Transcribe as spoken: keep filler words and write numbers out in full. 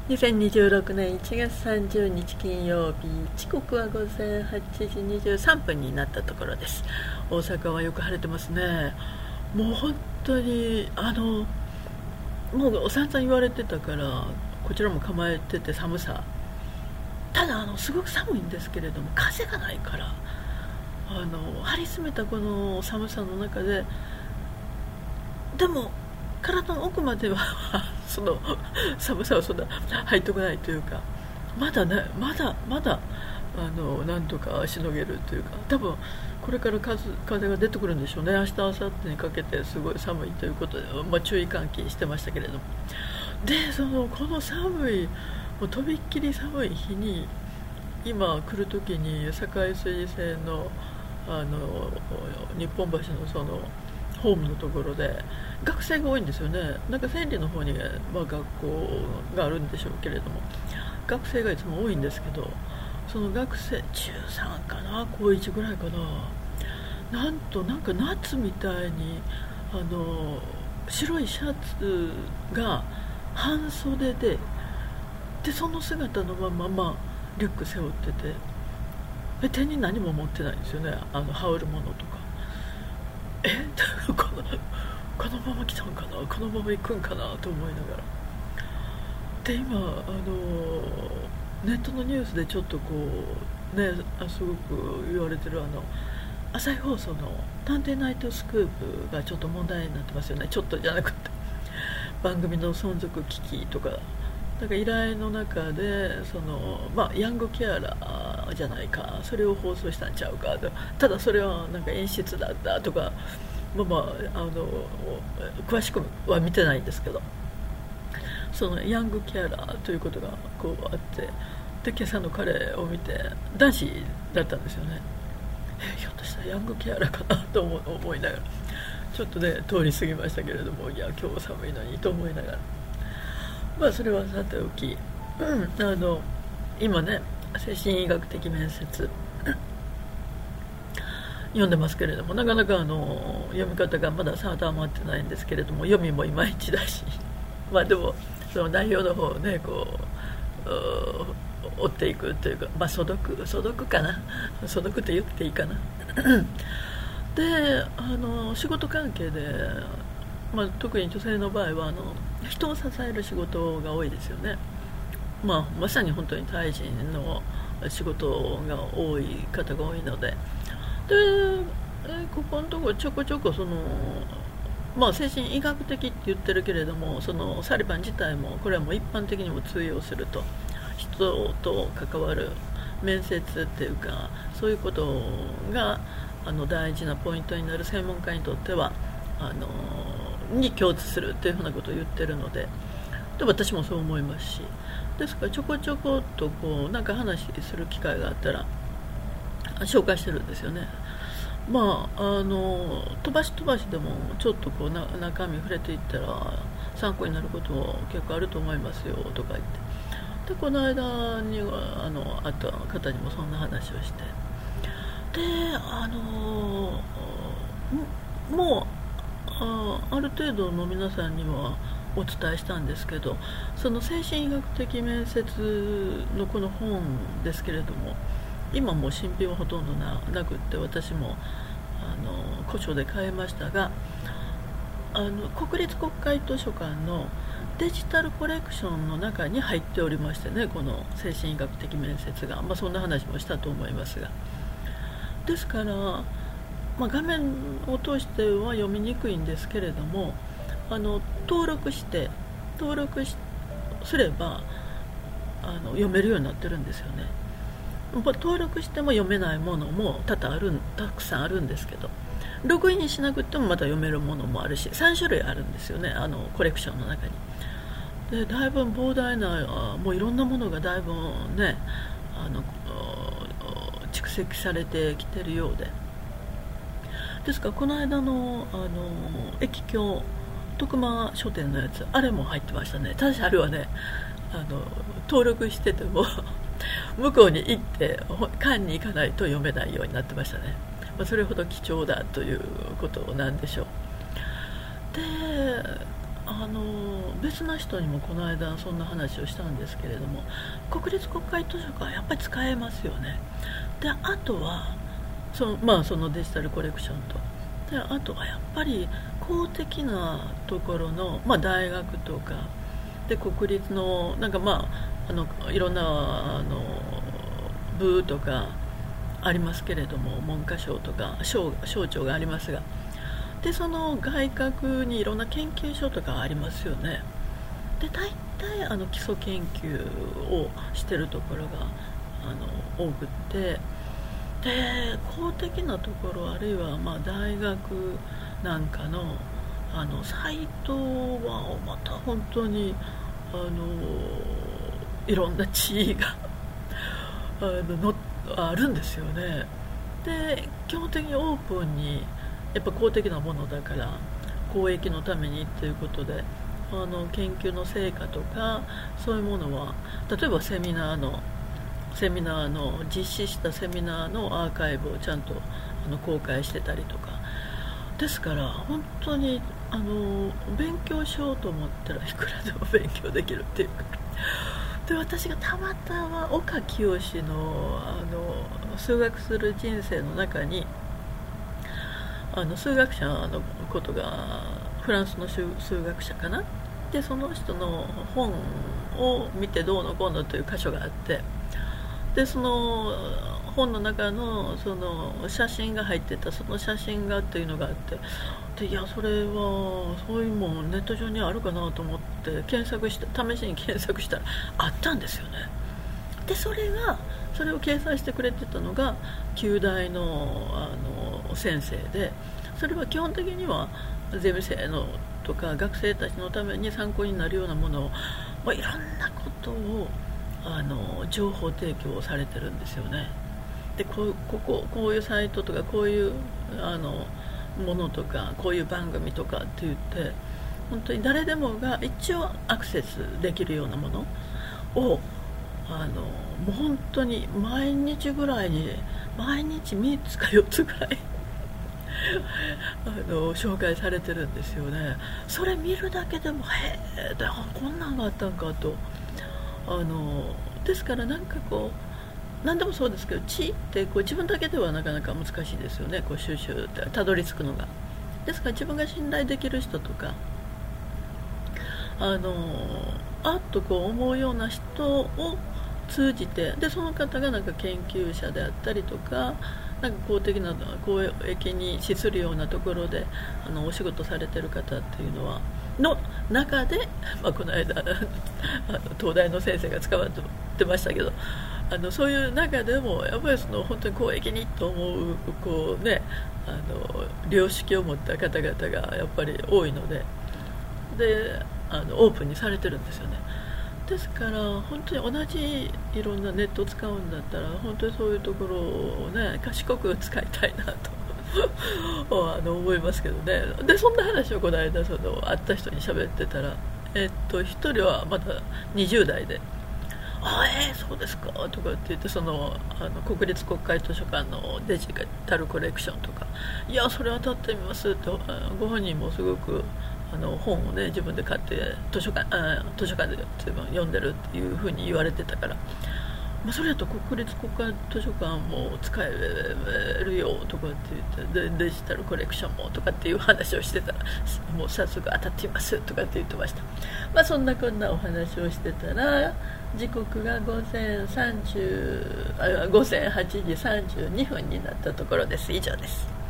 にせんにじゅうろくねんいちがつさんじゅうにち金曜日、時刻は午前はちじにじゅうさんぷんになったところです。大阪はよく晴れてますね。もう本当にあのもう散々言われてたからこちらも構えてて寒さ、ただあのすごく寒いんですけれども風がないから、あの張り詰めたこの寒さの中ででも体の奥まではその寒さはそんな入ってこないというか、まだねまだまだあのなんとかしのげるというか、多分これから風風が出てくるんでしょうね。明日明後日にかけてすごい寒いということで、まあ、注意喚起してましたけれども、でそのこの寒いもうとびっきり寒い日に今来る時に堺水線のあの日本橋のそのホームのところで学生が多いんですよね。なんか千里の方に、まあ、学校があるんでしょうけれども、学生がいつも多いんですけど、その学生中さんかな高いちぐらいかな、なんとなんか夏みたいにあの白いシャツが半袖ででその姿のまま、まあ、リュック背負ってて、で手に何も持ってないんですよね。あの羽織るものとか、えこのこのまま来たんかな、このまま行くんかなと思いながら、で今あのネットのニュースでちょっとこうねあすごく言われてるあの朝日放送の探偵ナイトスクープがちょっと問題になってますよね。ちょっとじゃなくて番組の存続危機とか、なんか依頼の中でその、まあ、ヤングケアラーじゃないか、それを放送したんちゃうかと、ただそれはなんか演出だったとか、まあまあ、あの詳しくは見てないんですけど、そのヤングケアラーということがこうあって、で今朝の彼を見て男子だったんですよね。えひょっとしたらヤングケアラーかなと思思いながらちょっとね通り過ぎましたけれども、いや今日寒いのにと思いながら、まあそれはさておき、うん、あの今ね精神医学的面接読んでますけれども、なかなかあの読み方がまだ定まってないんですけれども、読みもいまいちだしまあでもその内容の方をねこう追っていくというか、まあ素読素読かな素読って言っていいかなであの仕事関係で、まあ、特に女性の場合はあの人を支える仕事が多いですよね。まあ、まさに本当に対人の仕事が多い方が多いので、でここのところちょこちょこその、まあ、精神医学的って言ってるけれども、そのサリバン自体もこれはもう一般的にも通用すると、人と関わる面接っていうかそういうことがあの大事なポイントになる専門家にとってはあのに共通するというふうなことを言ってるので、で私もそう思いますし、ですからちょこちょこっとこうなんか話する機会があったら紹介してるんですよね。まああの飛ばし飛ばしでもちょっとこうな中身触れていったら参考になることも結構あると思いますよとか言って、でこの間にあの会った方にもそんな話をして、であのもう あ, ある程度の皆さんにはお伝えしたんですけど、その精神医学的面接のこの本ですけれども、今もう新品はほとんど な, なくって私もあの古書で買いましたが、あの国立国会図書館のデジタルコレクションの中に入っておりましてね、この精神医学的面接が、まあ、そんな話もしたと思いますが、ですから、まあ、画面を通しては読みにくいんですけれども、あの登録して登録しすればあの読めるようになってるんですよね。登録しても読めないものも多々あるたくさんあるんですけど、ログインしなくてもまた読めるものもあるし、さんしゅるいあるんですよね、あのコレクションの中に。でだいぶ膨大なもういろんなものがだいぶねあの蓄積されてきてるようで、ですからこの間のあの駅境徳間書店のやつ、あれも入ってましたね。ただしあれはねあの登録してても向こうに行って館に行かないと読めないようになってましたね。まあ、それほど貴重だということなんでしょう。であの別な人にもこの間そんな話をしたんですけれども、国立国会図書館はやっぱり使えますよね。であとはその、まあ、そのデジタルコレクションと、であとはやっぱり公的なところの、まあ、大学とかで国立のなんか、まあ、あのいろんなあの部とかありますけれども、文科省とか 省, 省庁がありますが、でその外郭にいろんな研究所とかありますよね。で大体あの基礎研究をしてるところがあの多くって、で公的なところあるいはまあ大学なんかのあのサイトはまた本当にあのいろんな地位があののあるんですよね。で基本的にオープンにやっぱ公的なものだから公益のためにということで、あの研究の成果とかそういうものは例えばセミナーのセミナーの実施したセミナーのアーカイブをちゃんとあの公開してたりとかですから、本当にあの勉強しようと思ったらいくらでも勉強できるっていうか。で私がたまたま岡清のあの数学する人生の中にあの数学者のことがフランスの数学者かな、でその人の本を見てどうのこうのという箇所があって、でその本の中のその写真が入ってたその写真がというのがあって、でいやそれはそういうもんネット上にあるかなと思って検索した試しに検索したらあったんですよね。でそれがそれを掲載してくれてたのが旧大 の, あの先生で、それは基本的にはゼミ生のとか学生たちのために参考になるようなものを、まあ、いろんなことをあの情報提供されてるんですよね。で こ, こ, こ, こういうサイトとかこういうあのものとかこういう番組とかって言って本当に誰でもが一応アクセスできるようなものをあのもう本当に毎日ぐらいに毎日みっつかよっつぐらいあの紹介されてるんですよね。それ見るだけでもへえでこんなんがあったんかと、あのですからなんかこう何でもそうですけど地ってこう自分だけではなかなか難しいですよね、こう収集ってたどり着くのが。ですから自分が信頼できる人とかあのあっとこう思うような人を通じて、でその方がなんか研究者であったりとかなんか公的な公益に資するようなところであのお仕事されてる方っていうのはの中で、まあ、この間あの東大の先生が使われてましたけど、あのそういう中でもやっぱりその本当に公益にと思うこう、ね、あの良識を持った方々がやっぱり多いので、であのオープンにされてるんですよね。ですから本当に同じいろんなネットを使うんだったら本当にそういうところをね賢く使いたいなとあの思いますけどね。でそんな話をこの間その会った人に喋ってたら、えっとひとりはまだにじゅう代で「あえー、そうですか」とかって言って、そのあの国立国会図書館のデジタルコレクションとか「いやそれ当たってみます」ってご本人もすごくあの本をね自分で買って図書館あ図書館で読んでるっていう風に言われてたから、まあ、それだと国立国会図書館も使えるよとかって言ってでデジタルコレクションもとかっていう話をしてたら、もう早速当たっていますとかって言ってました。まあそんなこんなお話をしてたら時刻が午前さんじゅうあ午前はちじさんじゅうにふんになったところです。以上です。